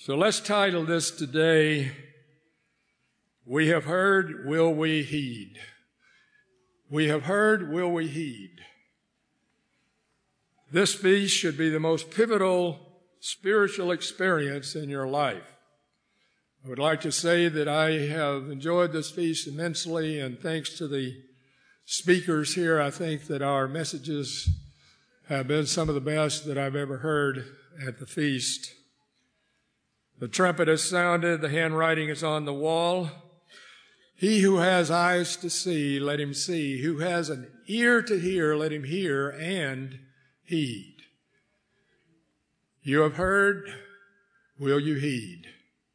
So let's title this today, We Have Heard, Will We Heed? We have heard, will we heed? This feast should be the most pivotal spiritual experience in your life. I would like to say that I have enjoyed this feast immensely, and thanks to the speakers here, I think that our messages have been some of the best that I've ever heard at the feast. The trumpet has sounded, the handwriting is on the wall. He who has eyes to see, let him see. Who has an ear to hear, let him hear and heed. You have heard, will you heed?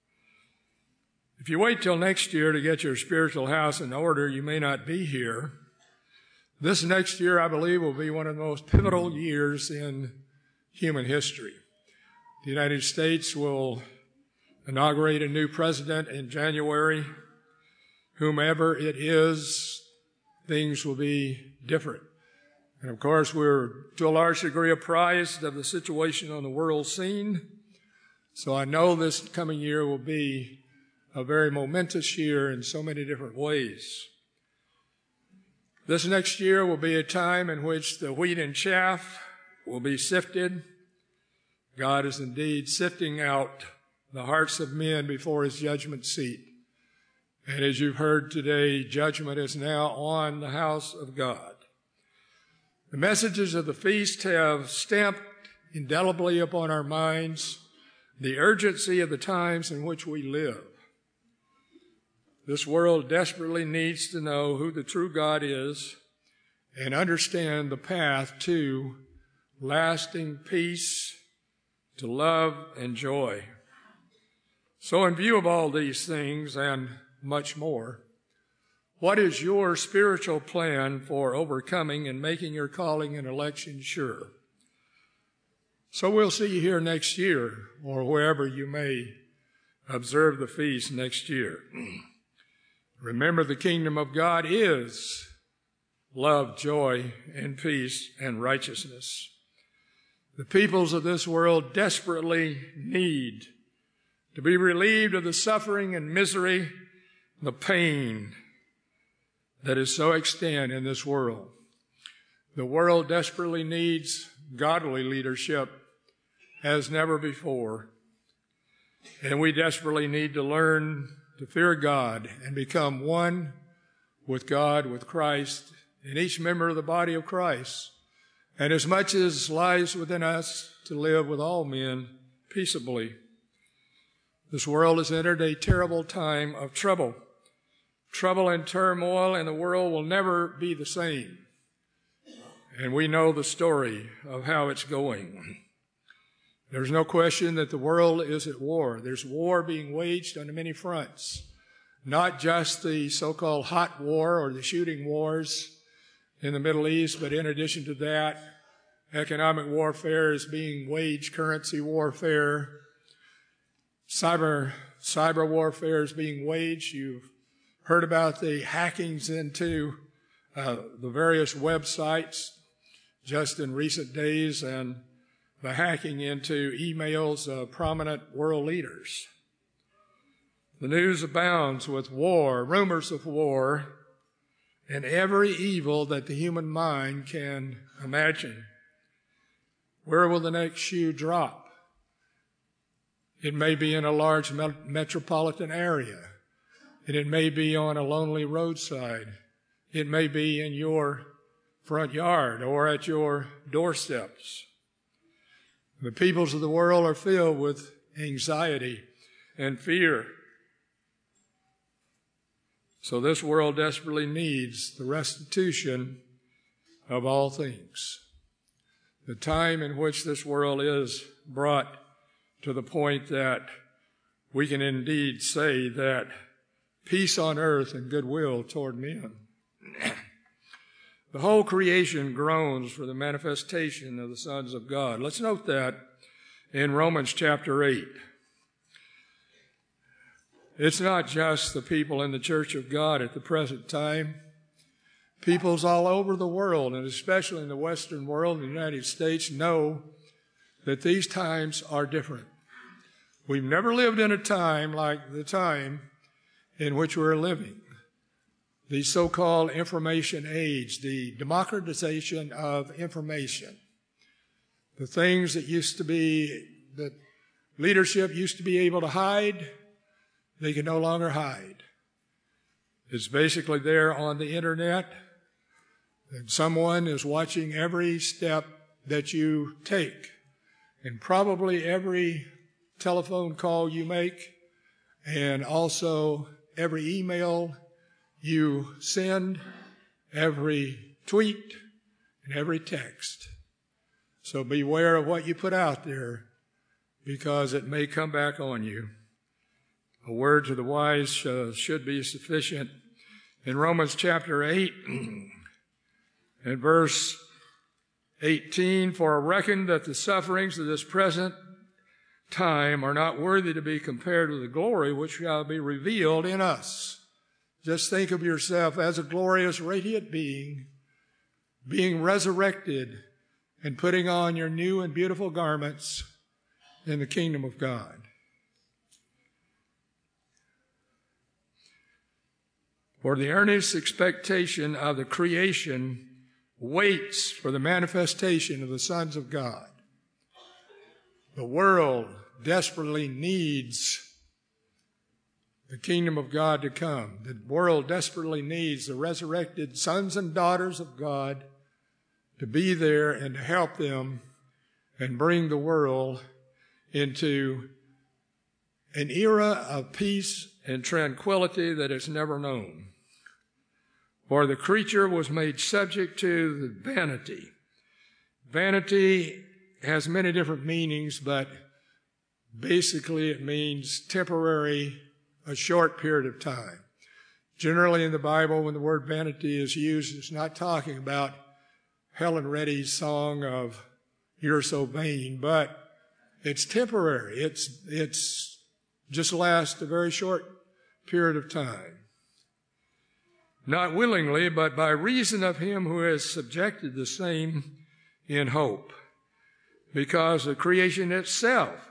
If you wait till next year to get your spiritual house in order, you may not be here. This next year, I believe, will be one of the most pivotal years in human history. The United States will inaugurate a new president in January. Whomever it is, things will be different. And of course, we're to a large degree apprised of the situation on the world scene. So I know this coming year will be a very momentous year in so many different ways. This next year will be a time in which the wheat and chaff will be sifted. God is indeed sifting out the hearts of men before his judgment seat. And as you've heard today, judgment is now on the house of God. The messages of the feast have stamped indelibly upon our minds the urgency of the times in which we live. This world desperately needs to know who the true God is and understand the path to lasting peace, to love and joy. So in view of all these things and much more, what is your spiritual plan for overcoming and making your calling and election sure? So we'll see you here next year, or wherever you may observe the feast next year. Remember, the kingdom of God is love, joy, and peace and righteousness. The peoples of this world desperately need to be relieved of the suffering and misery, the pain that is so extant in this world. The world desperately needs godly leadership as never before. And we desperately need to learn to fear God and become one with God, with Christ, and each member of the body of Christ. And as much as lies within us, to live with all men peaceably. This world has entered a terrible time of trouble. Trouble and turmoil, and the world will never be the same. And we know the story of how it's going. There's no question that the world is at war. There's war being waged on many fronts, not just the so-called hot war or the shooting wars in the Middle East, but in addition to that, economic warfare is being waged, currency warfare, cyber warfare is being waged. You've heard about the hackings into the various websites just in recent days, and the hacking into emails of prominent world leaders. The news abounds with war, rumors of war, and every evil that the human mind can imagine. Where will the next shoe drop? It may be in a large metropolitan area, and it may be on a lonely roadside. It may be in your front yard or at your doorsteps. The peoples of the world are filled with anxiety and fear. So this world desperately needs the restitution of all things. The time in which this world is brought to the point that we can indeed say that peace on earth and goodwill toward men. The whole creation groans for the manifestation of the sons of God. Let's note that in Romans chapter 8. It's not just the people in the church of God at the present time. Peoples all over the world, and especially in the Western world, the United States, know that these times are different. We've never lived in a time like the time in which we're living. The so-called information age, the democratization of information. The things that that leadership used to be able to hide, they can no longer hide. It's basically there on the internet, and someone is watching every step that you take, and probably every telephone call you make, and also every email you send, every tweet, and every text. So beware of what you put out there, because it may come back on you. A word to the wise should be sufficient. In Romans chapter 8 and verse 18, for I reckon that the sufferings of this present time are not worthy to be compared with the glory which shall be revealed in us. Just think of yourself as a glorious, radiant being resurrected and putting on your new and beautiful garments in the kingdom of God. For the earnest expectation of the creation waits for the manifestation of the sons of God. The world desperately needs the kingdom of God to come. The world desperately needs the resurrected sons and daughters of God to be there and to help them and bring the world into an era of peace and tranquility that it's never known. For the creature was made subject to the vanity. Vanity has many different meanings, but basically it means temporary, a short period of time. Generally in the Bible, when the word vanity is used, it's not talking about Helen Reddy's song of "You're So Vain," but it's temporary. It's just lasts a very short period of time. Not willingly, but by reason of him who has subjected the same in hope. Because the creation itself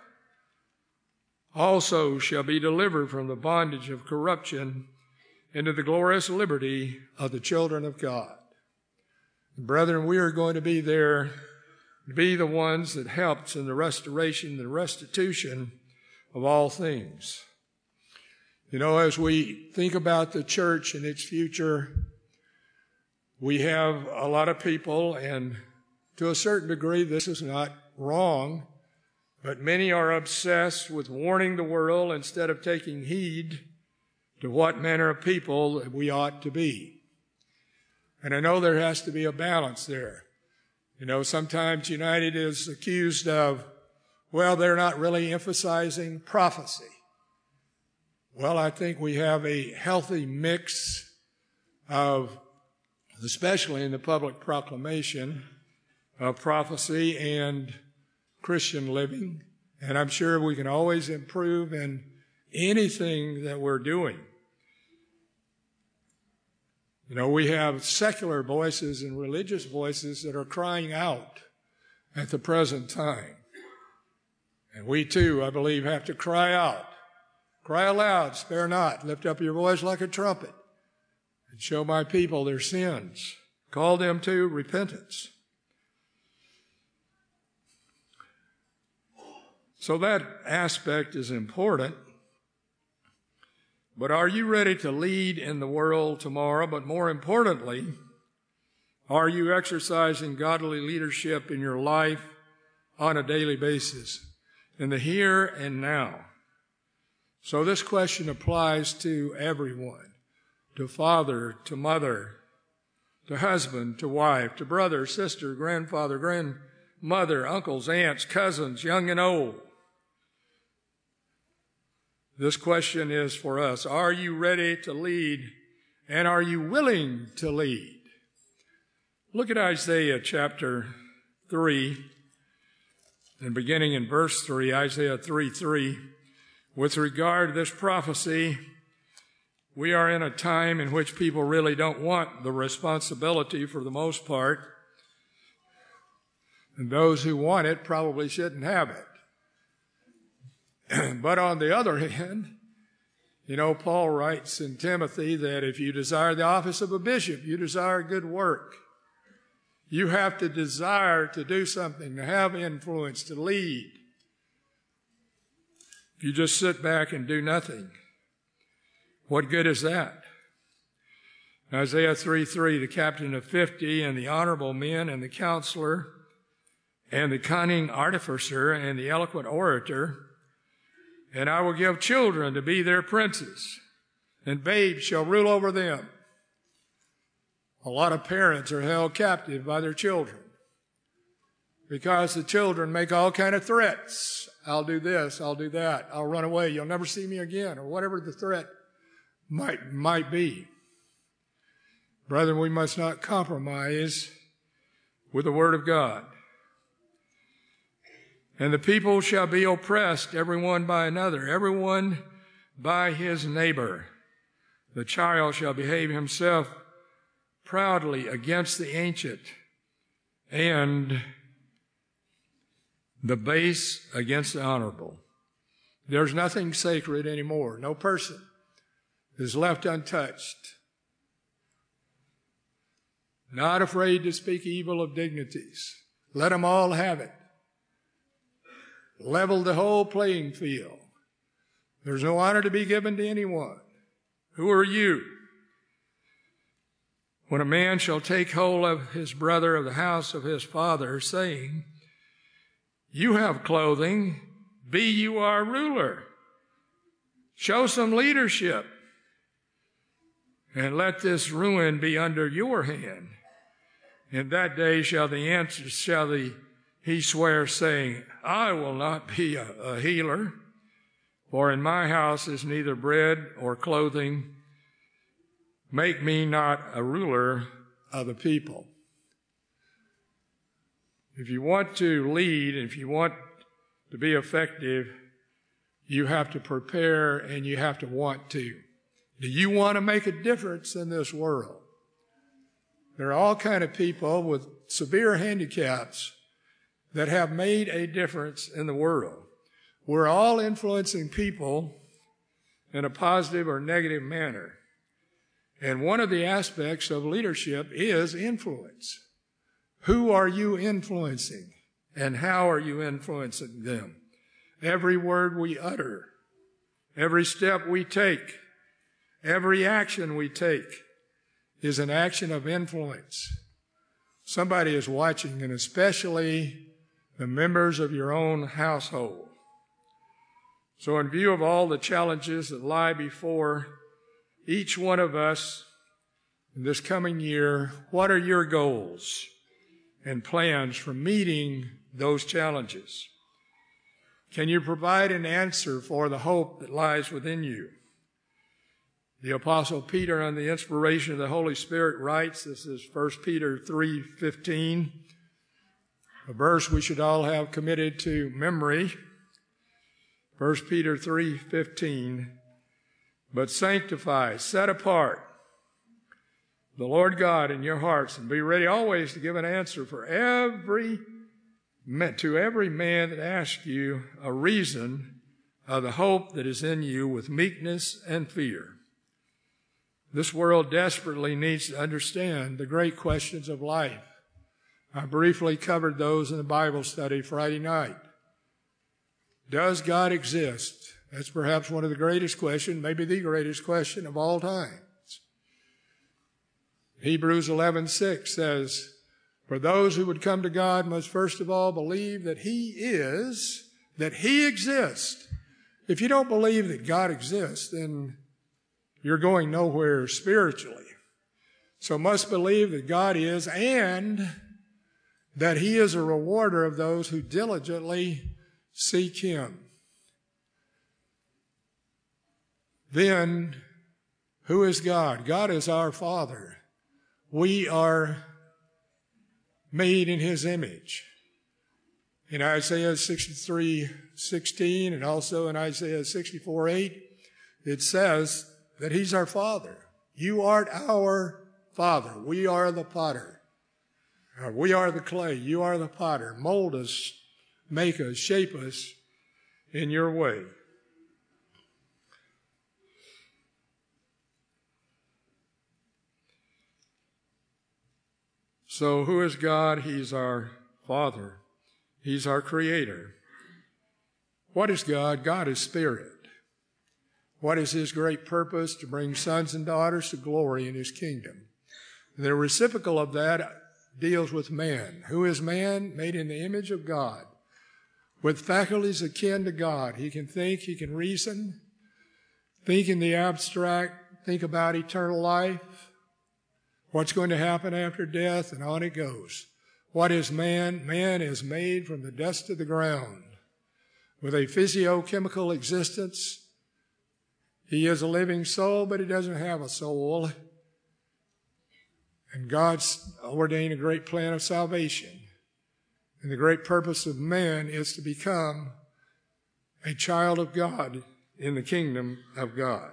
also shall be delivered from the bondage of corruption into the glorious liberty of the children of God. Brethren, we are going to be there to be the ones that helps in the restoration and the restitution of all things. You know, as we think about the church and its future, we have a lot of people, and to a certain degree this is not wrong, but many are obsessed with warning the world instead of taking heed to what manner of people we ought to be. And I know there has to be a balance there. You know, sometimes United is accused of, well, they're not really emphasizing prophecy. Well, I think we have a healthy mix of, especially in the public proclamation, of prophecy and Christian living. And I'm sure we can always improve in anything that we're doing. You know, we have secular voices and religious voices that are crying out at the present time. And we too, I believe, have to cry out. Cry aloud, spare not, lift up your voice like a trumpet, and show my people their sins. Call them to repentance. So that aspect is important. But are you ready to lead in the world tomorrow? But more importantly, are you exercising godly leadership in your life on a daily basis, in the here and now? So this question applies to everyone, to father, to mother, to husband, to wife, to brother, sister, grandfather, grandmother, uncles, aunts, cousins, young and old. This question is for us. Are you ready to lead, and are you willing to lead? Look at Isaiah chapter 3, and beginning in verse 3, Isaiah 3:3. With regard to this prophecy, we are in a time in which people really don't want the responsibility for the most part, and those who want it probably shouldn't have it. But on the other hand, Paul writes in Timothy that if you desire the office of a bishop, you desire good work. You have to desire to do something, to have influence, to lead. If you just sit back and do nothing, what good is that? Isaiah 3:3, the captain of 50 and the honorable men and the counselor and the cunning artificer and the eloquent orator, and I will give children to be their princes, and babes shall rule over them. A lot of parents are held captive by their children because the children make all kind of threats. I'll do this, I'll do that, I'll run away, you'll never see me again, or whatever the threat might be. Brethren, we must not compromise with the Word of God. And the people shall be oppressed, every one by another, every one by his neighbor. The child shall behave himself proudly against the ancient, and the base against the honorable. There's nothing sacred anymore. No person is left untouched. Not afraid to speak evil of dignities. Let them all have it. Level the whole playing field. There's no honor to be given to anyone. Who are you? When a man shall take hold of his brother of the house of his father, saying, you have clothing, be you our ruler. Show some leadership, and let this ruin be under your hand. In that day he swear, saying, I will not be a healer, for in my house is neither bread or clothing. Make me not a ruler of the people. If you want to lead, if you want to be effective, you have to prepare and you have to want to. Do you want to make a difference in this world? There are all kinds of people with severe handicaps that have made a difference in the world. We're all influencing people in a positive or negative manner. And one of the aspects of leadership is influence. Who are you influencing? And how are you influencing them? Every word we utter, every step we take, every action we take is an action of influence. Somebody is watching, and especially the members of your own household. So in view of all the challenges that lie before each one of us in this coming year, what are your goals and plans for meeting those challenges? Can you provide an answer for the hope that lies within you? The Apostle Peter, on the inspiration of the Holy Spirit, writes, this is 1 Peter 3:15, a verse we should all have committed to memory. 1 Peter 3:15, but sanctify, set apart the Lord God in your hearts, and be ready always to give an answer to every man that asks you a reason of the hope that is in you with meekness and fear. This world desperately needs to understand the great questions of life. I briefly covered those in the Bible study Friday night. Does God exist? That's perhaps one of the greatest questions, maybe the greatest question of all times. Hebrews 11:6 says, for those who would come to God must first of all believe that He exists. If you don't believe that God exists, then you're going nowhere spiritually. So must believe that God is, and that He is a rewarder of those who diligently seek Him. Then, who is God? God is our Father. We are made in His image. In Isaiah 63:16 and also in Isaiah 64:8, it says that He's our Father. You art our Father. We are the potter. We are the clay. You are the potter. Mold us, make us, shape us in your way. So who is God? He's our Father. He's our Creator. What is God? God is Spirit. What is His great purpose? To bring sons and daughters to glory in His kingdom. The reciprocal of that deals with man. Who is man? Made in the image of God, with faculties akin to God. He can think, he can reason, think in the abstract, think about eternal life, what's going to happen after death, and on it goes. What is man? Man is made from the dust of the ground, with a physiochemical existence. He is a living soul, but he doesn't have a soul. And God's ordained a great plan of salvation. And the great purpose of man is to become a child of God in the kingdom of God.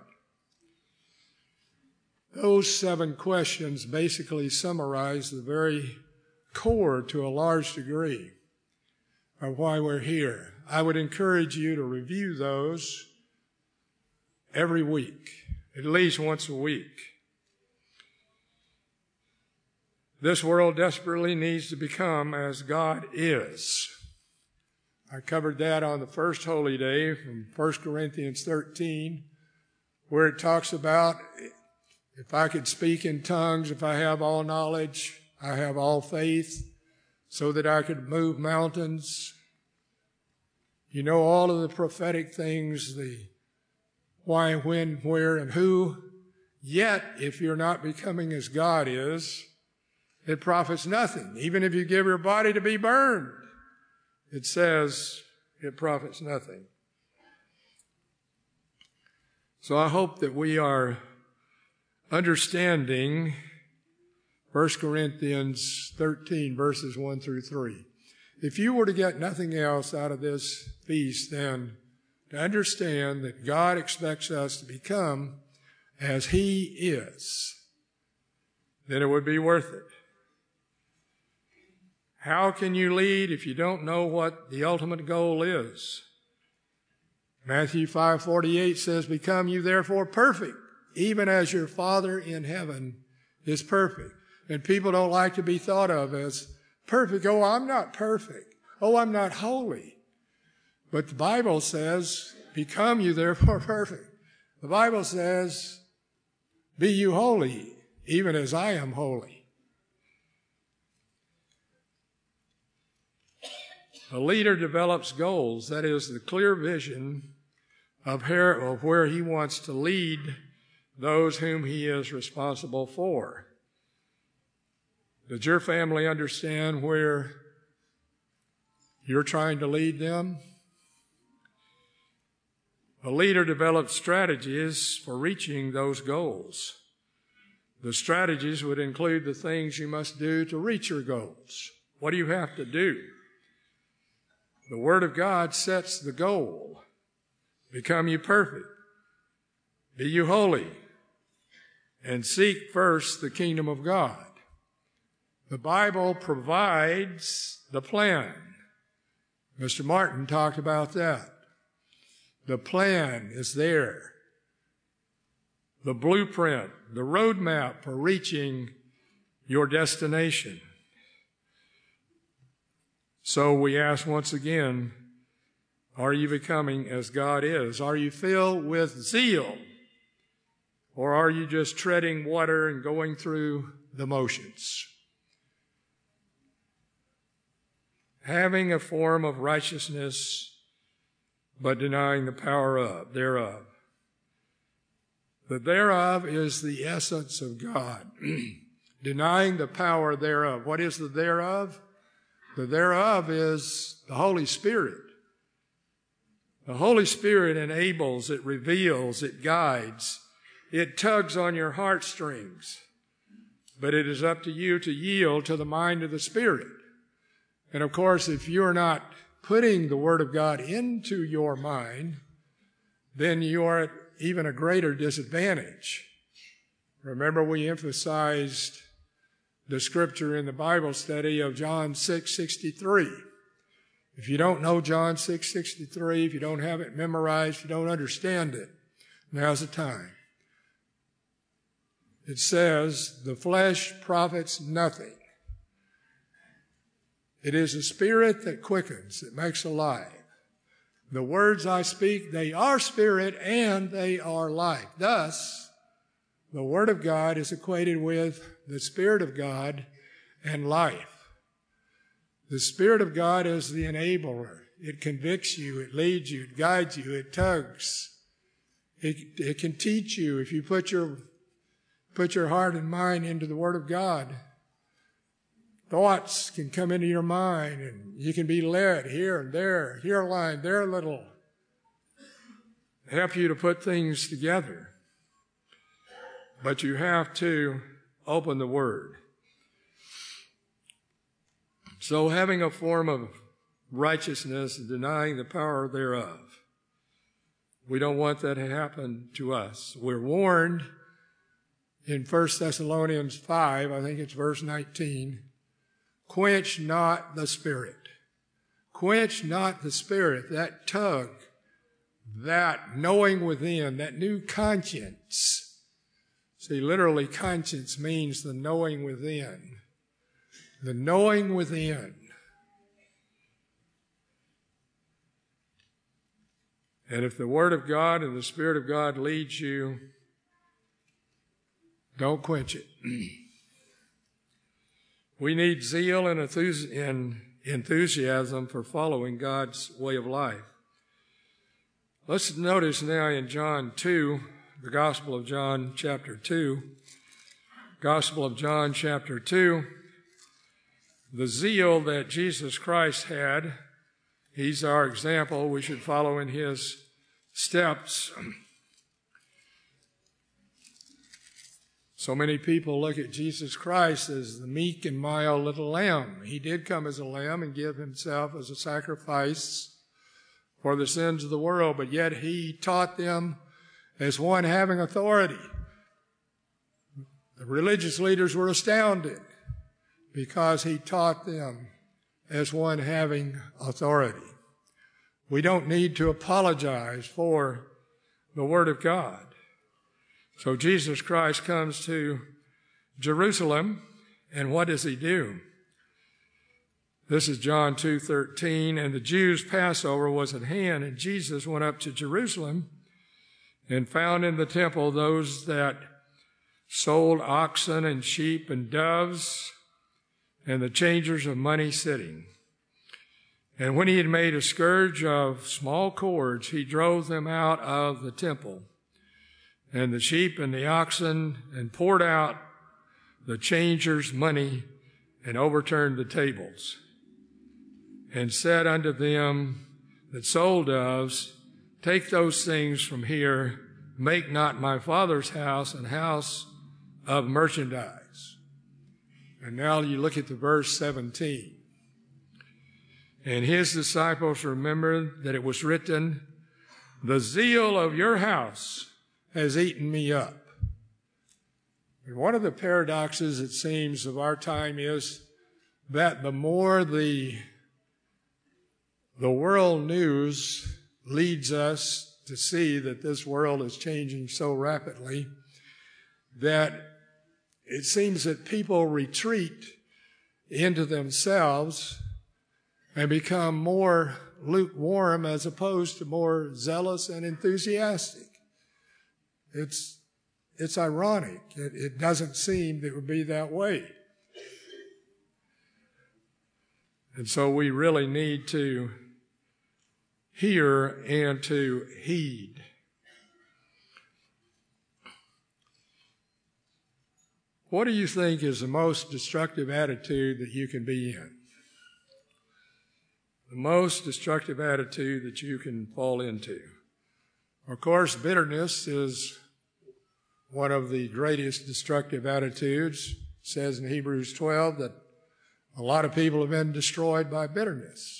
Those 7 questions basically summarize the very core, to a large degree, of why we're here. I would encourage you to review those every week, at least once a week. This world desperately needs to become as God is. I covered that on the first holy day from 1 Corinthians 13, where it talks about, if I could speak in tongues, if I have all knowledge, I have all faith, so that I could move mountains. You know all of the prophetic things, the why, when, where, and who. Yet, if you're not becoming as God is, it profits nothing. Even if you give your body to be burned, it says it profits nothing. So I hope that we are understanding 1 Corinthians 13, verses 1 through 3. If you were to get nothing else out of this feast, then to understand that God expects us to become as He is, then it would be worth it. How can you lead if you don't know what the ultimate goal is? Matthew 5:48 says, "Become you therefore perfect, even as your Father in heaven is perfect." And people don't like to be thought of as perfect. Oh, I'm not perfect. Oh, I'm not holy. But the Bible says, become you therefore perfect. The Bible says, be you holy, even as I am holy. A leader develops goals, that is, the clear vision of where he wants to lead those whom he is responsible for. Does your family understand where you're trying to lead them? A leader develops strategies for reaching those goals. The strategies would include the things you must do to reach your goals. What do you have to do? The Word of God sets the goal. Become you perfect. Be you holy. And seek first the kingdom of God. The Bible provides the plan. Mr. Martin talked about that. The plan is there. The blueprint, the roadmap for reaching your destination. So we ask once again, are you becoming as God is? Are you filled with zeal? Or are you just treading water and going through the motions? Having a form of righteousness, but denying the power thereof. The thereof is the essence of God. Denying the power thereof. What is the thereof? The thereof is the Holy Spirit. The Holy Spirit enables, it reveals, it guides, it tugs on your heartstrings. But it is up to you to yield to the mind of the Spirit. And of course, if you're not putting the Word of God into your mind, then you are at even a greater disadvantage. Remember, we emphasized the scripture in the Bible study of John 6:63. If you don't know John 6:63, if you don't have it memorized, if you don't understand it, now's the time. It says, the flesh profits nothing. It is a spirit that quickens, that makes alive. The words I speak, they are spirit and they are life. Thus, the Word of God is equated with the Spirit of God and life. The Spirit of God is the enabler. It convicts you, it leads you, it guides you, it tugs. It can teach you if you put your heart and mind into the Word of God. Thoughts can come into your mind and you can be led here and there, here a line, there a little. Help you to put things together. But you have to open the Word. So having a form of righteousness and denying the power thereof, we don't want that to happen to us. We're warned in 1 Thessalonians 5, I think it's verse 19, quench not the Spirit. Quench not the Spirit, that tug, that knowing within, that new conscience. See, literally conscience means the knowing within. The knowing within. And if the Word of God and the Spirit of God leads you, don't quench it. We need zeal and enthusiasm for following God's way of life. Let's notice now in John 2, the Gospel of John chapter 2. Gospel of John chapter 2, the zeal that Jesus Christ had. He's our example. We should follow in his steps. So many people look at Jesus Christ as the meek and mild little lamb. He did come as a lamb and give himself as a sacrifice for the sins of the world, but yet he taught them as one having authority. The religious leaders were astounded because he taught them as one having authority. We don't need to apologize for the Word of God. So Jesus Christ comes to Jerusalem, and what does he do? This is John 2:13, and the Jews' Passover was at hand, and Jesus went up to Jerusalem and found in the temple those that sold oxen and sheep and doves, and the changers of money sitting. And when he had made a scourge of small cords, he drove them out of the temple, and the sheep and the oxen, and poured out the changers' money, and overturned the tables, and said unto them that sold doves, take those things from here, make not my Father's house an house of merchandise. And now you look at the verse 17. And his disciples remembered that it was written, the zeal of your house has eaten me up. And one of the paradoxes, it seems, of our time is that the more the world news leads us to see that this world is changing so rapidly, that it seems that people retreat into themselves and become more lukewarm as opposed to more zealous and enthusiastic. It's ironic. It doesn't seem that it would be that way. And so we really need to hear and to heed. What do you think is the most destructive attitude that you can be in? The most destructive attitude that you can fall into. Of course, bitterness is one of the greatest destructive attitudes. It says in Hebrews 12 that a lot of people have been destroyed by bitterness.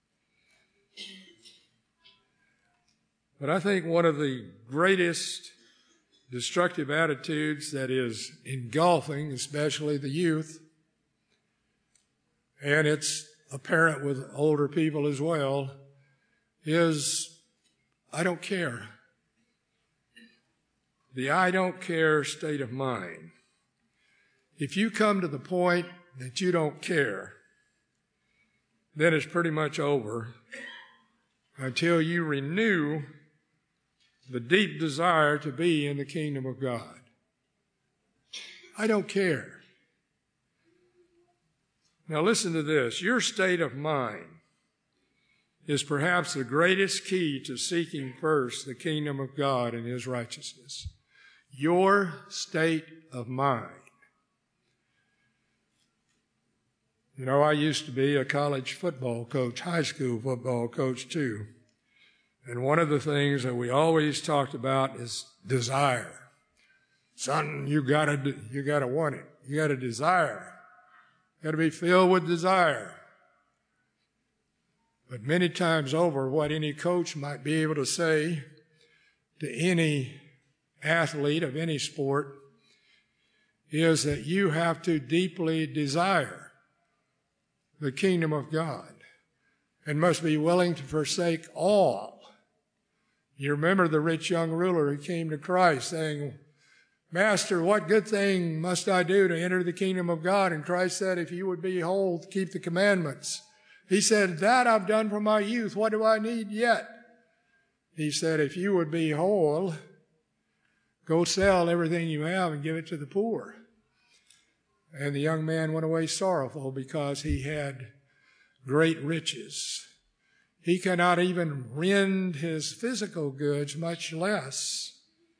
But I think one of the greatest destructive attitudes that is engulfing, especially the youth, and it's apparent with older people as well, is I don't care. The I don't care state of mind. If you come to the point that you don't care, then it's pretty much over until you renew the deep desire to be in the kingdom of God. I don't care. Now listen to this. Your state of mind is perhaps the greatest key to seeking first the kingdom of God and His righteousness. Your state of mind. You know, I used to be a college football coach, high school football coach too. And one of the things that we always talked about is desire. Son, you gotta want it. You gotta desire. You gotta be filled with desire. But many times over, what any coach might be able to say to any athlete of any sport is that you have to deeply desire the kingdom of God and must be willing to forsake all. You remember the rich young ruler who came to Christ saying, Master, what good thing must I do to enter the kingdom of God? And Christ said, if you would be whole, keep the commandments. He said, that I've done from my youth. What do I need yet? He said, if you would be whole, go sell everything you have and give it to the poor. And the young man went away sorrowful because he had great riches. He cannot even rend his physical goods, much less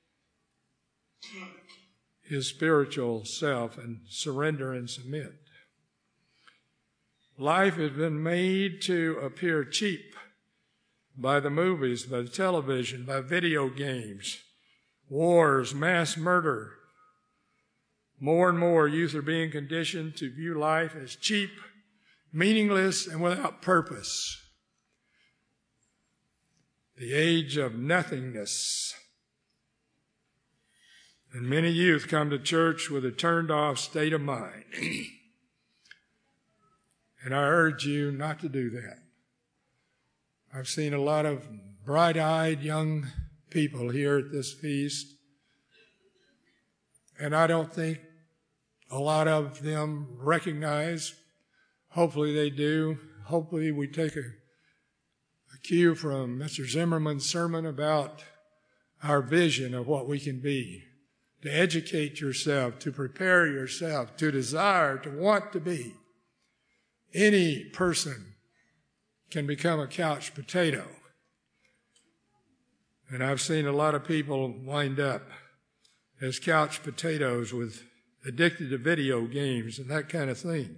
his spiritual self, and surrender and submit. Life has been made to appear cheap by the movies, by the television, by video games, wars, mass murder. More and more youth are being conditioned to view life as cheap, meaningless, and without purpose. The age of nothingness. And many youth come to church with a turned-off state of mind. And I urge you not to do that. I've seen a lot of bright-eyed young people here at this feast, and I don't think a lot of them recognize, hopefully they do, hopefully we take a cue from Mr. Zimmerman's sermon about our vision of what we can be, to educate yourself, to prepare yourself, to desire, to want to be. Any person can become a couch potato. And I've seen a lot of people wind up as couch potatoes with addicted to video games and that kind of thing.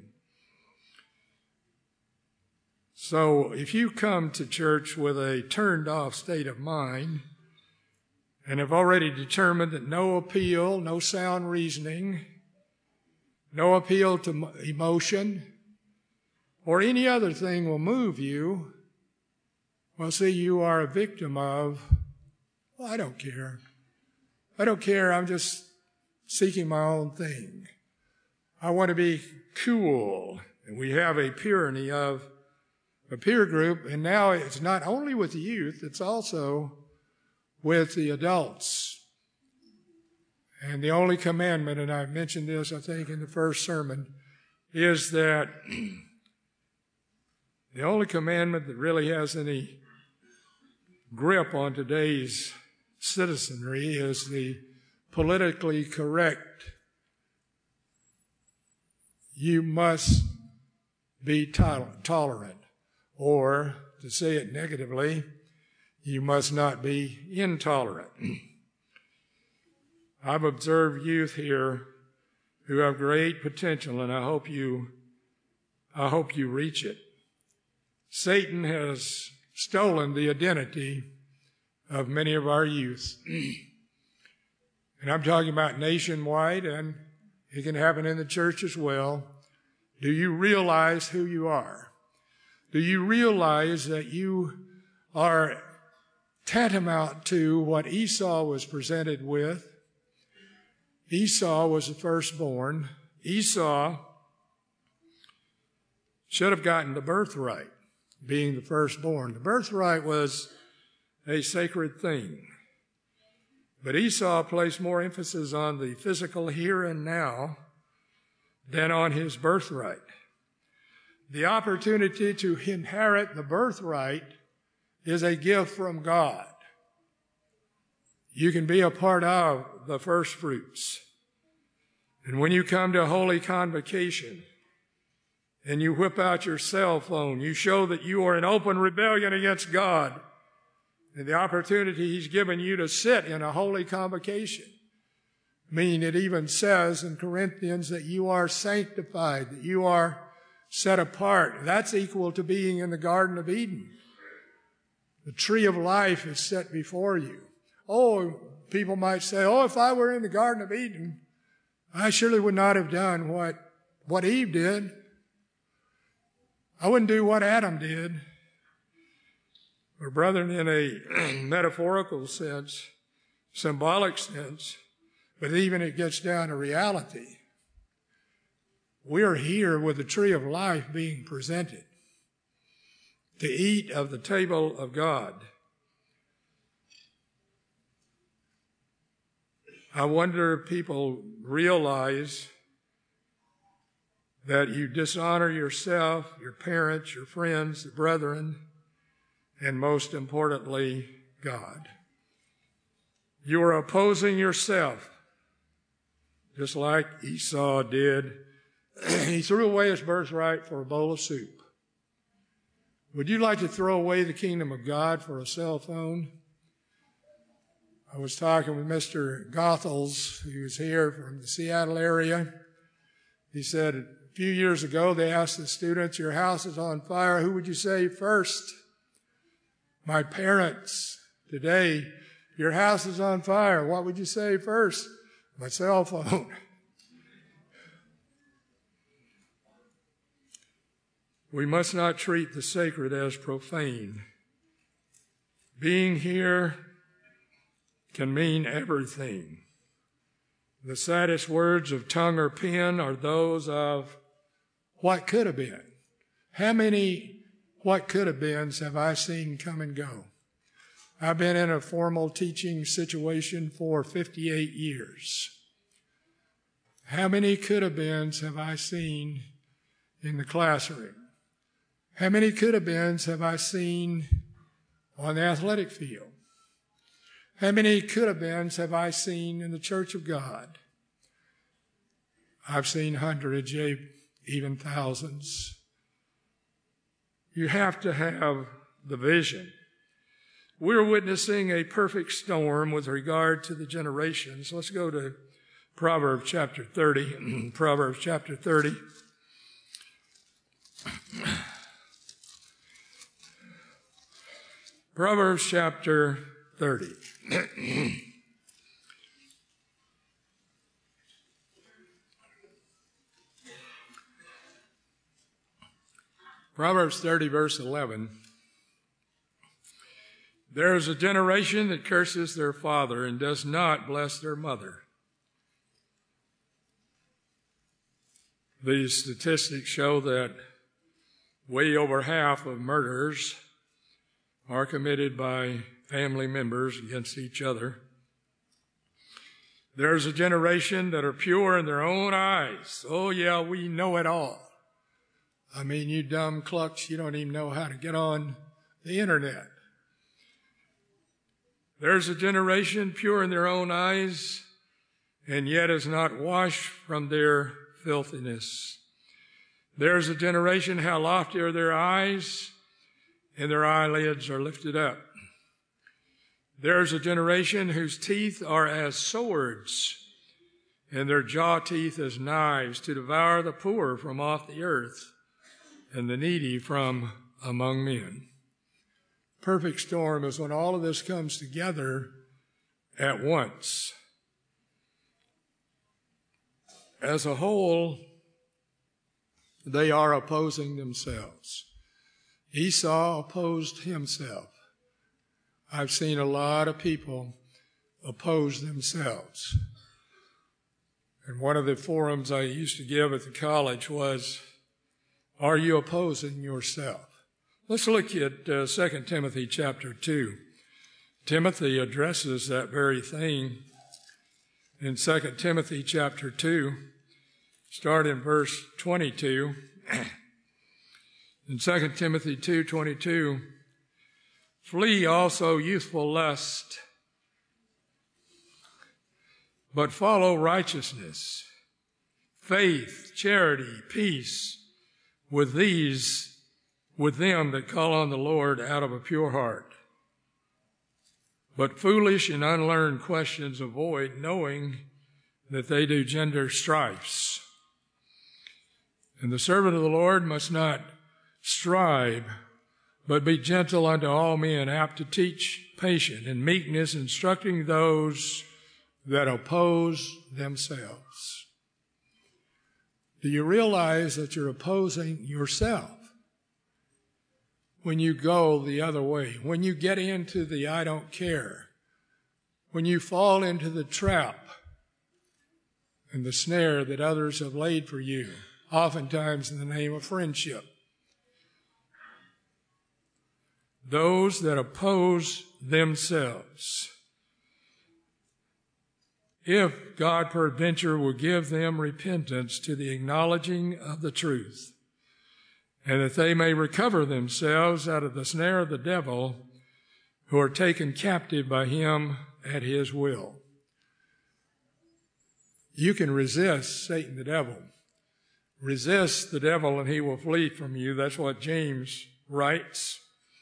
So if you come to church with a turned off state of mind and have already determined that no appeal, no sound reasoning, no appeal to emotion, or any other thing will move you, well, see, you are a victim of, well, I don't care. I don't care. I'm just seeking my own thing. I want to be cool. And we have a tyranny of a peer group, and now it's not only with the youth, it's also with the adults. And the only commandment, and I mentioned this, I think, in the first sermon, is that the only commandment that really has any grip on today's citizenry is the politically correct. You must be tolerant. Or, to say it negatively, you must not be intolerant. I've observed youth here who have great potential, and I hope you reach it. Satan has stolen the identity of many of our youth. And I'm talking about nationwide, and it can happen in the church as well. Do you realize who you are? Do you realize that you are tantamount to what Esau was presented with? Esau was the firstborn. Esau should have gotten the birthright, being the firstborn. The birthright was a sacred thing. But Esau placed more emphasis on the physical here and now than on his birthright. The opportunity to inherit the birthright is a gift from God. You can be a part of the first fruits. And when you come to Holy Convocation and you whip out your cell phone, you show that you are in open rebellion against God and the opportunity He's given you to sit in a Holy Convocation. Meaning it even says in Corinthians that you are sanctified, that you are set apart. That's equal to being in the Garden of Eden. The tree of life is set before you. Oh, people might say, oh, if I were in the Garden of Eden, I surely would not have done what Eve did. I wouldn't do what Adam did. Or brethren, in a metaphorical sense, symbolic sense, but even it gets down to reality. We are here with the tree of life being presented to eat of the table of God. I wonder if people realize that you dishonor yourself, your parents, your friends, the brethren, and most importantly, God. You are opposing yourself, just like Esau did. He threw away his birthright for a bowl of soup. Would you like to throw away the kingdom of God for a cell phone? I was talking with Mr. Goethals, who was here from the Seattle area. He said a few years ago they asked the students, your house is on fire, who would you save first? My parents. Today, your house is on fire, what would you save first? My cell phone. We must not treat the sacred as profane. Being here can mean everything. The saddest words of tongue or pen are those of what could have been. How many what could have beens have I seen come and go? I've been in a formal teaching situation for 58 years. How many could have beens have I seen in the classroom? How many could have beens have I seen on the athletic field? How many could have beens have I seen in the church of God? I've seen hundreds, even thousands. You have to have the vision. We're witnessing a perfect storm with regard to the generations. Let's go to Proverbs chapter 30. Proverbs chapter 30. Proverbs chapter 30. Proverbs 30, verse 11. There is a generation that curses their father and does not bless their mother. These statistics show that way over half of murders are committed by family members against each other. There's a generation that are pure in their own eyes. Oh yeah, we know it all. I mean, you dumb clucks, you don't even know how to get on the internet. There's a generation pure in their own eyes and yet is not washed from their filthiness. There's a generation, how lofty are their eyes, and their eyelids are lifted up. There's a generation whose teeth are as swords, and their jaw teeth as knives, to devour the poor from off the earth, and the needy from among men. Perfect storm is when all of this comes together at once. As a whole, they are opposing themselves. Esau opposed himself. I've seen a lot of people oppose themselves. And one of the forums I used to give at the college was, are you opposing yourself? Let's look at 2 Timothy chapter 2. Timothy addresses that very thing in 2 Timothy chapter 2. Start in verse 22. In 2 Timothy 2:22, flee also youthful lust, but follow righteousness, faith, charity, peace with them that call on the Lord out of a pure heart. But foolish and unlearned questions avoid, knowing that they do gender strifes. And the servant of the Lord must not strive, but be gentle unto all men, apt to teach, patient, in meekness, instructing those that oppose themselves. Do you realize that you're opposing yourself when you go the other way, when you get into the I don't care, when you fall into the trap and the snare that others have laid for you, oftentimes in the name of friendship? Those that oppose themselves. If God peradventure will give them repentance to the acknowledging of the truth, and that they may recover themselves out of the snare of the devil, who are taken captive by him at his will. You can resist Satan the devil. Resist the devil and he will flee from you. That's what James writes.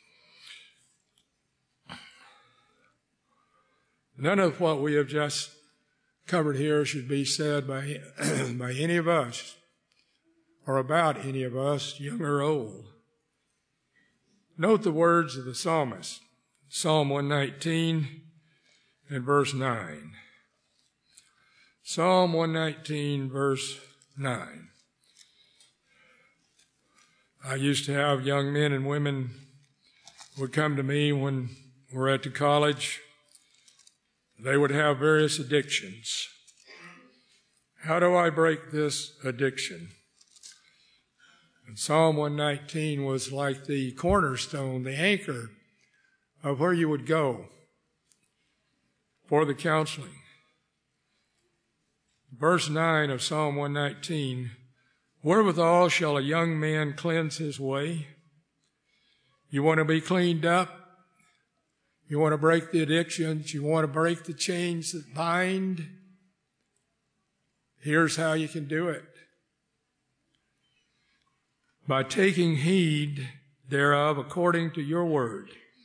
None of what we have just covered here should be said by any of us or about any of us, young or old. Note the words of the psalmist, Psalm 119 and verse 9. Psalm 119, verse 9. I used to have young men and women would come to me when we're at the college. They would have various addictions. How do I break this addiction? And Psalm 119 was like the cornerstone, the anchor of where you would go for the counseling. Verse 9 of Psalm 119, wherewithal shall a young man cleanse his way? You want to be cleaned up? You want to break the addictions? You want to break the chains that bind? Here's how you can do it. By taking heed thereof according to your word.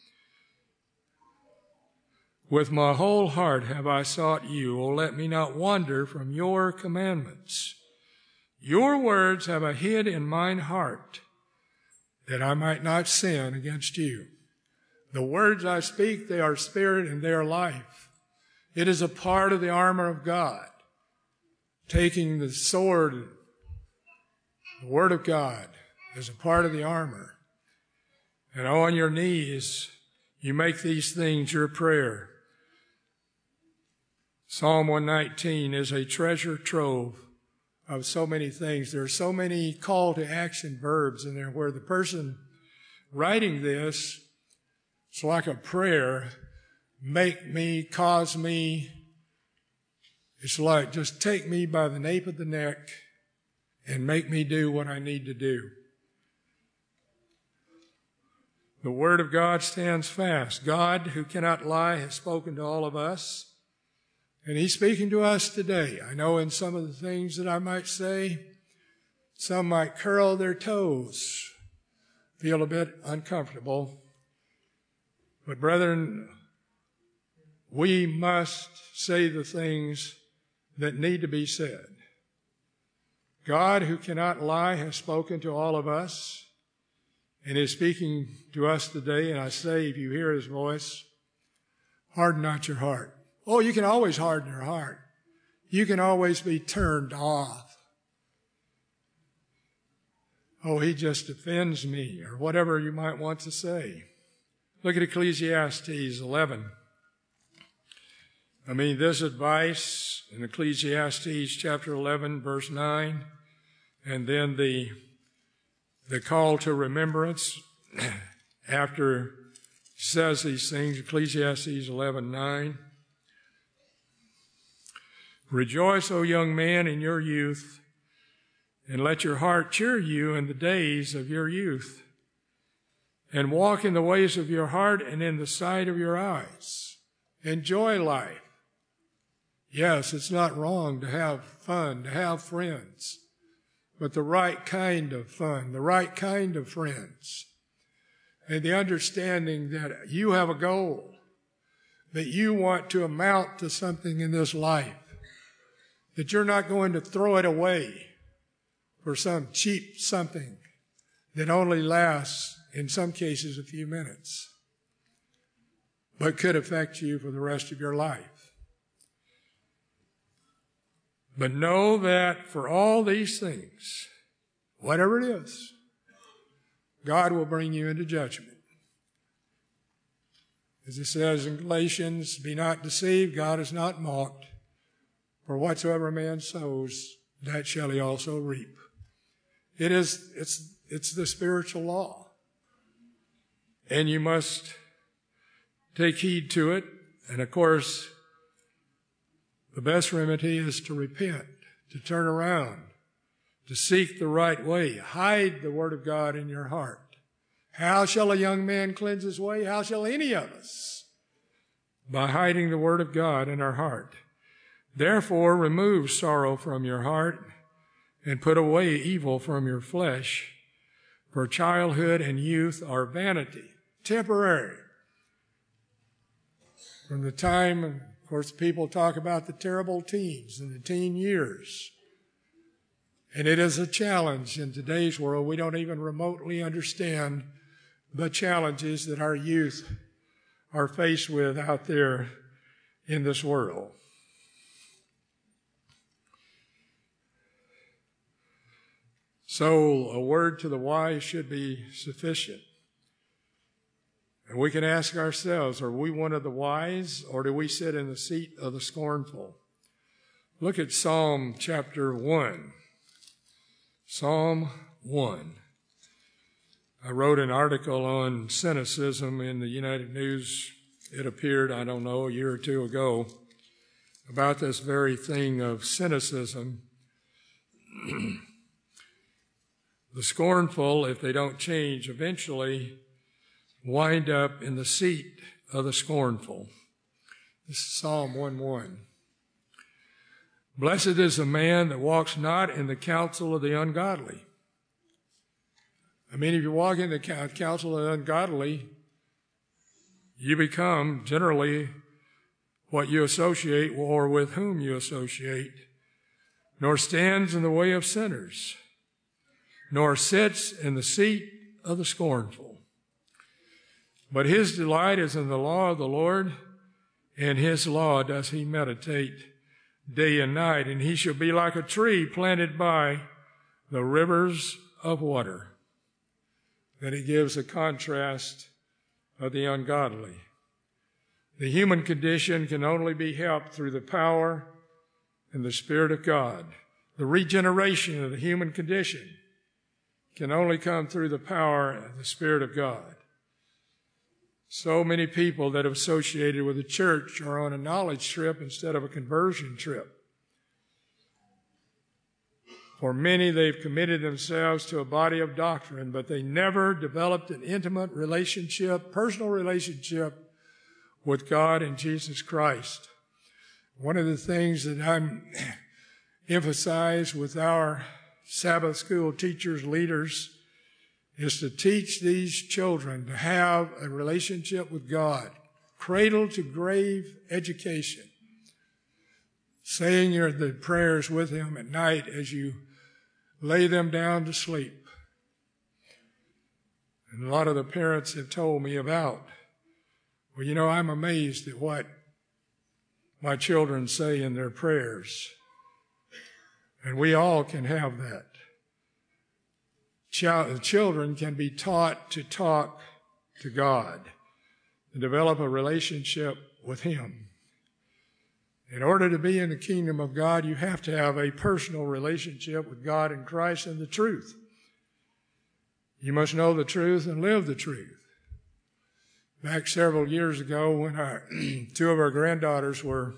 With my whole heart have I sought you. O let me not wander from your commandments. Your words have I hid in mine heart, that I might not sin against you. The words I speak, they are spirit and they are life. It is a part of the armor of God. Taking the sword, the word of God, is a part of the armor. And on your knees, you make these things your prayer. Psalm 119 is a treasure trove of so many things. There are so many call to action verbs in there where the person writing this, it's like a prayer. Make me, cause me. It's like just take me by the nape of the neck and make me do what I need to do. The Word of God stands fast. God, who cannot lie, has spoken to all of us. And He's speaking to us today. I know in some of the things that I might say, some might curl their toes, feel a bit uncomfortable. But brethren, we must say the things that need to be said. God, who cannot lie, has spoken to all of us and is speaking to us today. And I say, if you hear His voice, harden not your heart. Oh, you can always harden your heart. You can always be turned off. Oh, he just offends me, or whatever you might want to say. Look at Ecclesiastes 11. This advice in Ecclesiastes chapter 11, verse 9, and then the call to remembrance after he says these things, Ecclesiastes 11:9. Rejoice, O young man, in your youth, and let your heart cheer you in the days of your youth. and walk in the ways of your heart and in the sight of your eyes. Enjoy life. Yes, it's not wrong to have fun, to have friends, but the right kind of fun, the right kind of friends, and the understanding that you have a goal, that you want to amount to something in this life, that you're not going to throw it away for some cheap something that only lasts, in some cases, a few minutes, but could affect you for the rest of your life. But know that for all these things, whatever it is, God will bring you into judgment. As it says in Galatians, be not deceived, God is not mocked. For whatsoever a man sows, that shall he also reap. It's the spiritual law. And you must take heed to it. And of course, the best remedy is to repent, to turn around, to seek the right way. Hide the word of God in your heart. How shall a young man cleanse his way? How shall any of us? By hiding the word of God in our heart. Therefore, remove sorrow from your heart and put away evil from your flesh. For childhood and youth are vanity, temporary. From the time, of course, people talk about the terrible teens and the teen years. And it is a challenge in today's world. We don't even remotely understand the challenges that our youth are faced with out there in this world. So a word to the wise should be sufficient. And we can ask ourselves, are we one of the wise, or do we sit in the seat of the scornful? Look at Psalm chapter 1. Psalm 1. I wrote an article on cynicism in the United News. It appeared, I don't know, a year or two ago, about this very thing of cynicism. The scornful, if they don't change, eventually wind up in the seat of the scornful. This is Psalm 1:1. Blessed is the man that walks not in the counsel of the ungodly. I mean, if you walk in the counsel of the ungodly, you become generally what you associate or with whom you associate, nor stands in the way of sinners, nor sits in the seat of the scornful. But his delight is in the law of the Lord, and his law does he meditate day and night. And he shall be like a tree planted by the rivers of water. Then he gives a contrast of the ungodly. The human condition can only be helped through the power and the Spirit of God. The regeneration of the human condition can only come through the power of the Spirit of God. So many people that have associated with the church are on a knowledge trip instead of a conversion trip. For many, they've committed themselves to a body of doctrine, but they never developed an intimate relationship, personal relationship with God and Jesus Christ. One of the things that I'm emphasize with our Sabbath school teachers, leaders, is to teach these children to have a relationship with God, cradle to grave education, saying the prayers with Him at night as you lay them down to sleep. And a lot of the parents have told me about, well, I'm amazed at what my children say in their prayers. And we all can have that. Children can be taught to talk to God and develop a relationship with Him. In order to be in the kingdom of God, you have to have a personal relationship with God and Christ and the truth. You must know the truth and live the truth. Back several years ago when two of our granddaughters were,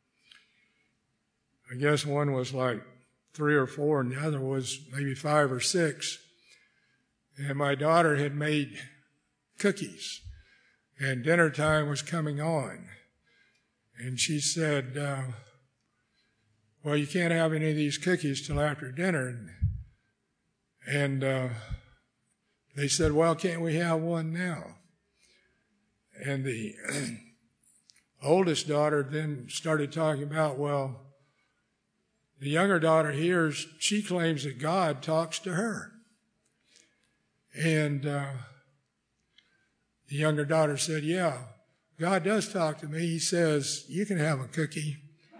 I guess one was like 3 or 4 and the other was maybe 5 or 6. And my daughter had made cookies. And dinner time was coming on. And she said, well, you can't have any of these cookies till after dinner. And they said, well, can't we have one now? And the oldest daughter then started talking about, well, the younger daughter hears, she claims that God talks to her. And the younger daughter said, yeah, God does talk to me. He says, you can have a cookie.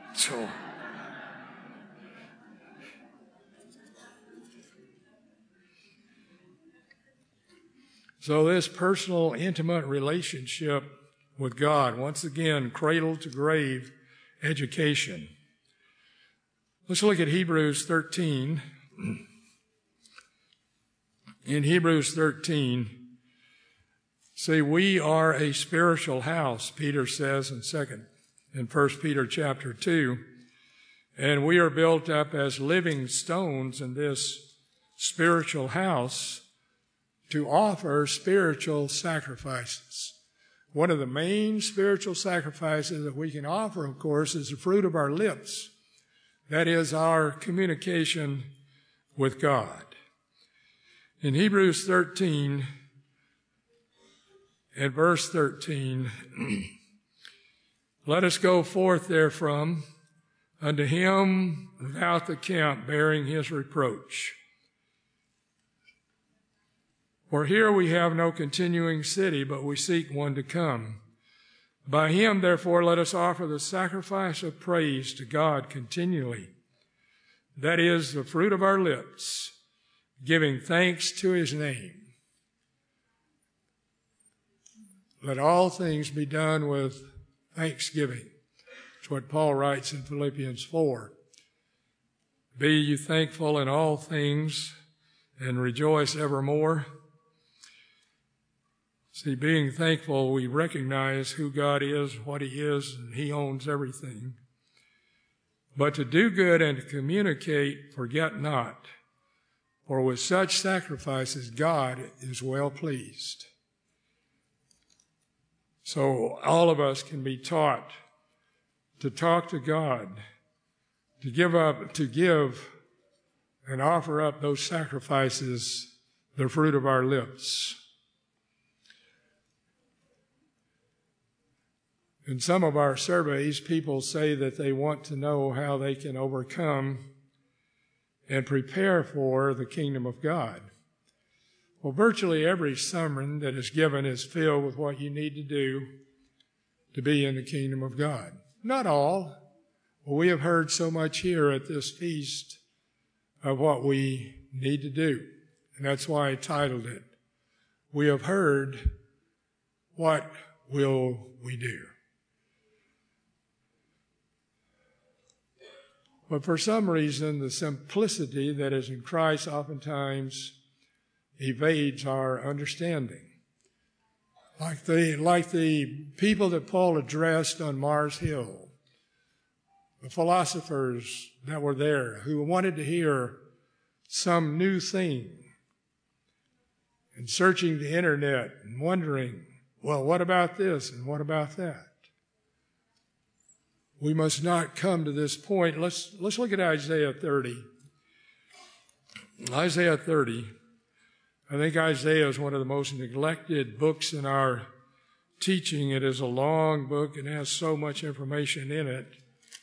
So this personal, intimate relationship with God, once again, cradle to grave education. Let's look at Hebrews 13. In Hebrews 13, see, we are a spiritual house, Peter says in 1 Peter chapter 2, and we are built up as living stones in this spiritual house to offer spiritual sacrifices. One of the main spiritual sacrifices that we can offer, of course, is the fruit of our lips. That is our communication with God. In Hebrews 13, and verse 13, let us go forth therefrom unto him without the camp, bearing his reproach. For here we have no continuing city, but we seek one to come. By him, therefore, let us offer the sacrifice of praise to God continually. That is the fruit of our lips, giving thanks to his name. Let all things be done with thanksgiving. That's what Paul writes in Philippians 4. Be ye thankful in all things and rejoice evermore. See, being thankful, we recognize who God is, what he is, and he owns everything. But to do good and to communicate, forget not, for with such sacrifices God is well pleased. So all of us can be taught to talk to God, to give and offer up those sacrifices, the fruit of our lips. In some of our surveys, people say that they want to know how they can overcome and prepare for the kingdom of God. Well, virtually every sermon that is given is filled with what you need to do to be in the kingdom of God. Not all. Well, we have heard so much here at this feast of what we need to do. And that's why I titled it, We Have Heard, What Will We Do? But for some reason, the simplicity that is in Christ oftentimes evades our understanding. Like the people that Paul addressed on Mars Hill, the philosophers that were there who wanted to hear some new thing and searching the internet and wondering, well, what about this and what about that? We must not come to this point. Let's look at Isaiah 30. Isaiah 30. I think Isaiah is one of the most neglected books in our teaching. It is a long book and has so much information in it.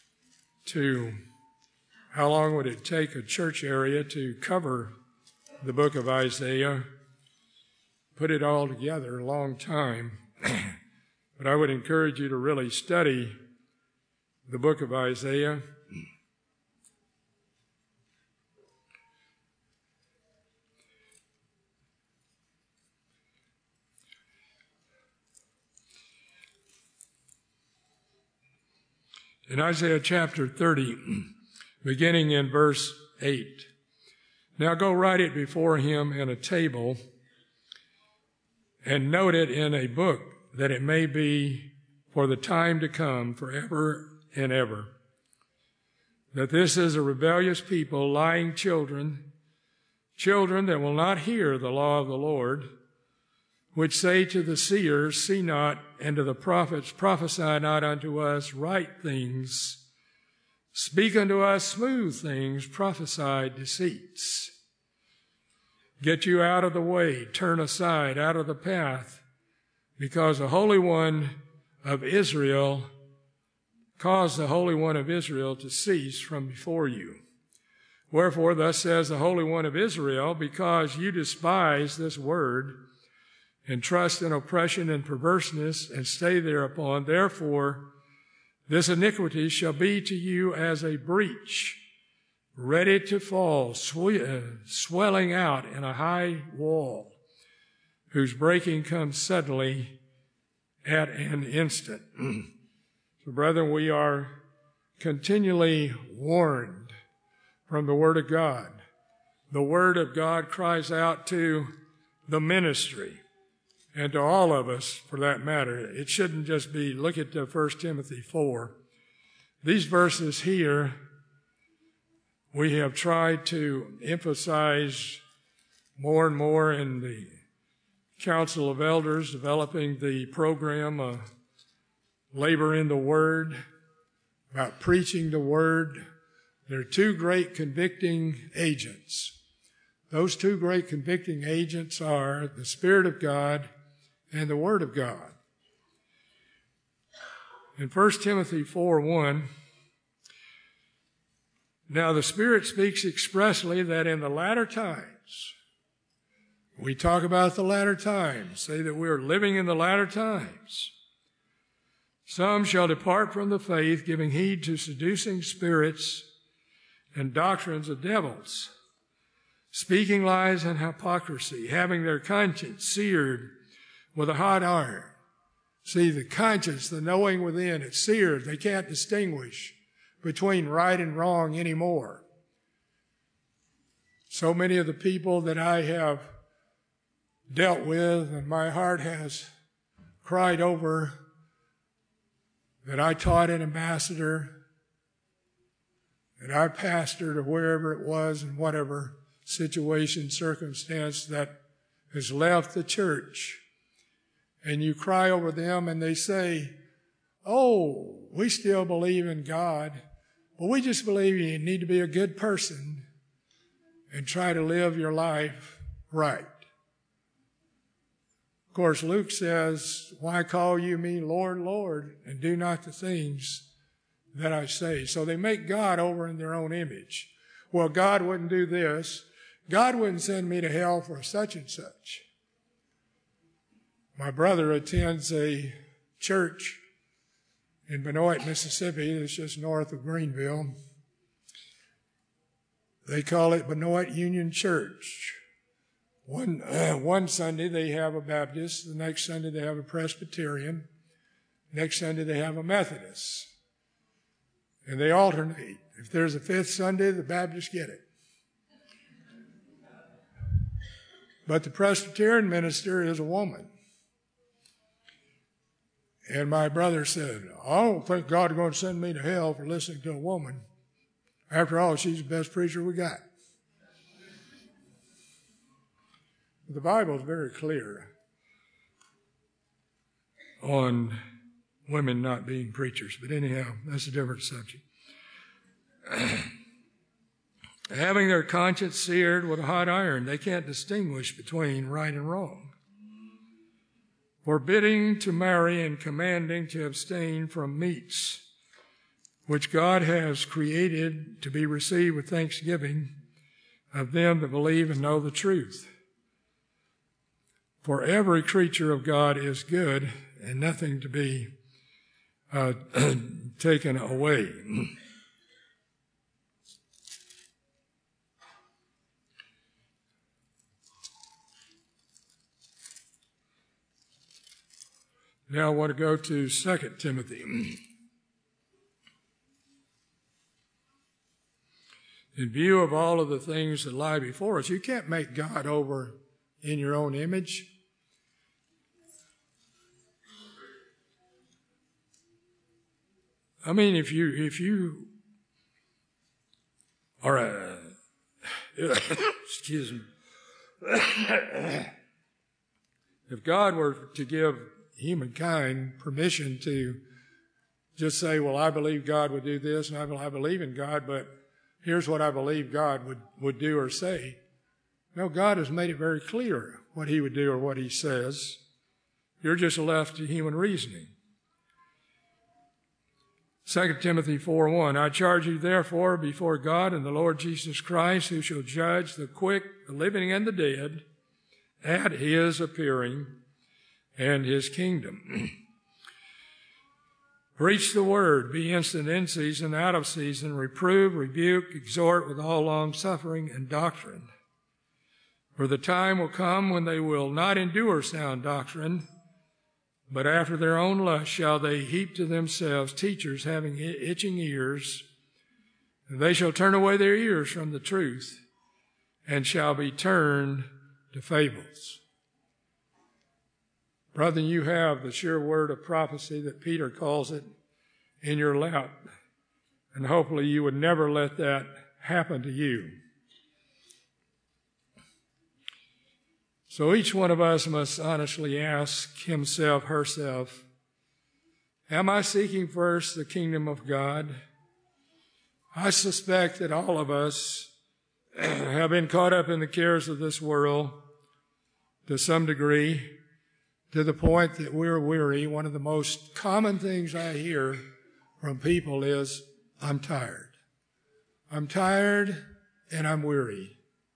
How long would it take a church area to cover the book of Isaiah? Put it all together, a long time. But I would encourage you to really study the book of Isaiah. In Isaiah chapter 30, beginning in verse 8, now go write it before him in a table and note it in a book, that it may be for the time to come, forever and ever, that this is a rebellious people, lying children that will not hear the law of the Lord, which say to the seers, see not, and to the prophets, prophesy not unto us right things. Speak unto us smooth things, prophesy deceits. Get you out of the way, turn aside out of the path, because the Holy One of Israel caused the Holy One of Israel to cease from before you. Wherefore, thus says the Holy One of Israel, because you despise this word, and trust in oppression and perverseness, and stay thereupon, therefore this iniquity shall be to you as a breach, ready to fall, swelling out in a high wall, whose breaking comes suddenly at an instant. So, brethren, we are continually warned from the Word of God. The Word of God cries out to the ministry, and to all of us, for that matter. It shouldn't just be, look at 1 Timothy 4. These verses here, we have tried to emphasize more and more in the Council of Elders, developing the program, Labor in the Word, about preaching the Word. There are two great convicting agents. Those two great convicting agents are the Spirit of God and the Word of God. In 1 Timothy 4:1, now the Spirit speaks expressly that in the latter times, we talk about the latter times, say that we are living in the latter times. Some shall depart from the faith, giving heed to seducing spirits and doctrines of devils, speaking lies and hypocrisy, having their conscience seared with a hot iron. See, the conscience, the knowing within, it's seared. They can't distinguish between right and wrong anymore. So many of the people that I have dealt with and my heart has cried over, that I taught an ambassador, that I pastored or wherever it was in whatever situation, circumstance, that has left the church. And you cry over them and they say, oh, we still believe in God, but we just believe you need to be a good person and try to live your life right. Of course, Luke says, why call you me Lord, Lord, and do not the things that I say? So they make God over in their own image. Well, God wouldn't do this. God wouldn't send me to hell for such and such. My brother attends a church in Benoit, Mississippi. It's just north of Greenville. They call it Benoit Union Church. One Sunday they have a Baptist. The next Sunday they have a Presbyterian. Next Sunday they have a Methodist. And they alternate. If there's a fifth Sunday, the Baptists get it. But the Presbyterian minister is a woman. And my brother said, I don't think God's going to send me to hell for listening to a woman. After all, she's the best preacher we got. The Bible is very clear on women not being preachers. But anyhow, that's a different subject. Having their conscience seared with a hot iron, they can't distinguish between right and wrong. Forbidding to marry and commanding to abstain from meats, which God has created to be received with thanksgiving of them that believe and know the truth. For every creature of God is good, and nothing to be taken away. Now I want to go to 2 Timothy. In view of all of the things that lie before us, you can't make God over in your own image. I mean, if you are excuse me. If God were to give humankind permission to just say, well, I believe God would do this, and I believe in God, but here's what I believe God would do or say. No, God has made it very clear what he would do or what he says. You're just left to human reasoning. 2 Timothy 4:1, I charge you therefore before God and the Lord Jesus Christ, who shall judge the quick, the living, and the dead at his appearing and his kingdom. Preach the word, be instant in season, out of season, reprove, rebuke, exhort with all long-suffering and doctrine. For the time will come when they will not endure sound doctrine, but after their own lust shall they heap to themselves teachers having itching ears, and they shall turn away their ears from the truth, and shall be turned to fables. Brethren, you have the sure word of prophecy that Peter calls it in your lap, and hopefully you would never let that happen to you. So each one of us must honestly ask himself, herself, am I seeking first the kingdom of God? I suspect that all of us have been caught up in the cares of this world to some degree, to the point that we're weary. One of the most common things I hear from people is, I'm tired. I'm tired and I'm weary.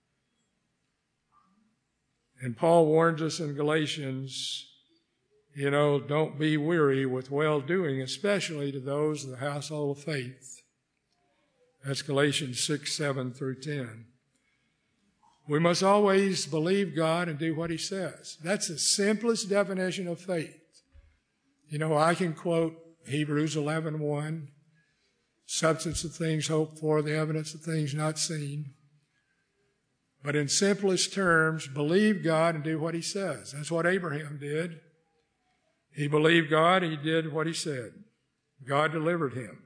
And Paul warns us in Galatians, don't be weary with well-doing, especially to those of the household of faith. That's Galatians 6:7-10. We must always believe God and do what he says. That's the simplest definition of faith. I can quote Hebrews 11:1, substance of things hoped for, the evidence of things not seen. But in simplest terms, believe God and do what he says. That's what Abraham did. He believed God, he did what he said. God delivered him.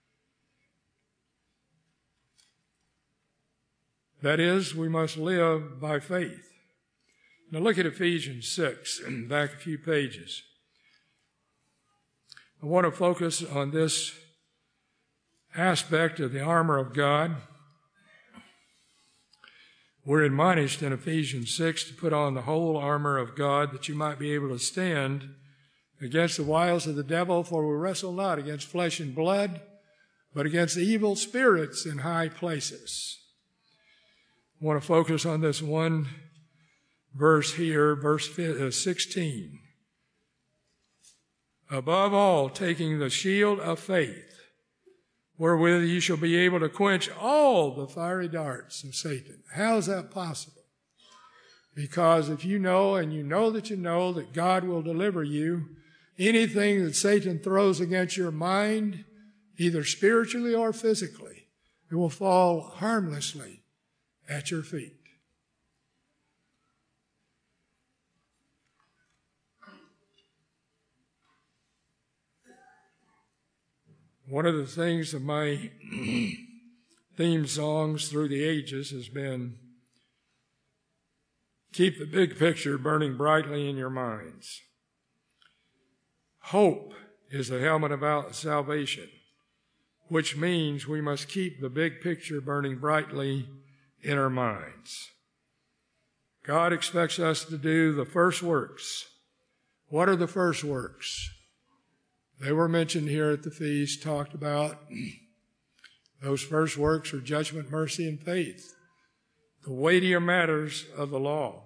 That is, we must live by faith. Now look at Ephesians 6, back a few pages. I want to focus on this aspect of the armor of God. We're admonished in Ephesians 6 to put on the whole armor of God that you might be able to stand against the wiles of the devil, for we wrestle not against flesh and blood, but against evil spirits in high places. I want to focus on this one verse here, verse 16. Above all, taking the shield of faith, wherewith you shall be able to quench all the fiery darts of Satan. How is that possible? Because if you know, and you know that God will deliver you, anything that Satan throws against your mind, either spiritually or physically, it will fall harmlessly at your feet. One of the things of my theme songs through the ages has been, keep the big picture burning brightly in your minds. Hope is the helmet of salvation, which means we must keep the big picture burning brightly in our minds. God expects us to do the first works. What are the first works? They were mentioned here at the feast, talked about. Those first works are judgment, mercy, and faith, the weightier matters of the law.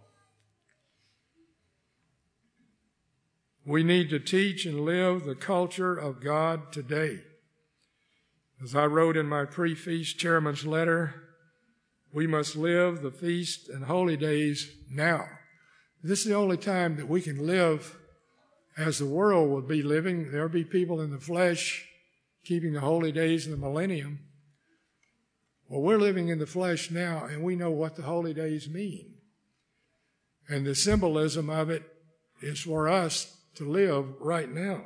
We need to teach and live the culture of God today. As I wrote in my pre-feast chairman's letter, we must live the feast and holy days now. This is the only time that we can live as the world will be living. There'll be people in the flesh keeping the holy days and the millennium. Well, we're living in the flesh now, and we know what the holy days mean. And the symbolism of it is for us to live right now.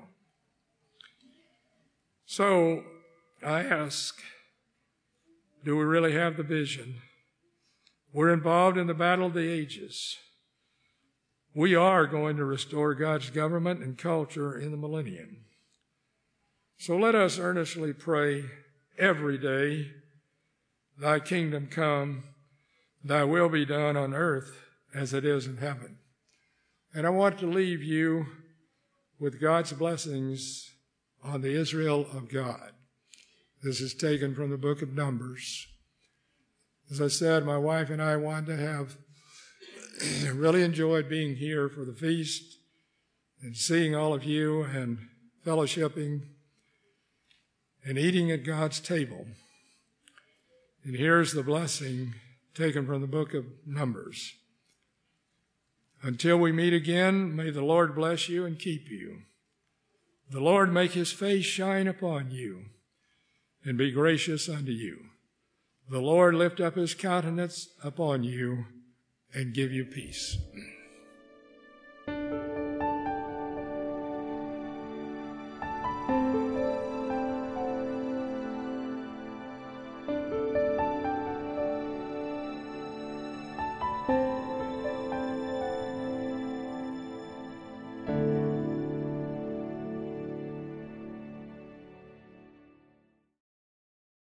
So I ask, do we really have the vision? We're involved in the battle of the ages. We are going to restore God's government and culture in the millennium. So let us earnestly pray every day, thy kingdom come, thy will be done on earth as it is in heaven. And I want to leave you with God's blessings on the Israel of God. This is taken from the book of Numbers. As I said, my wife and I wanted to have really enjoyed being here for the feast and seeing all of you and fellowshipping and eating at God's table. And here's the blessing taken from the book of Numbers. Until we meet again, may the Lord bless you and keep you. The Lord make his face shine upon you and be gracious unto you. The Lord lift up his countenance upon you and give you peace.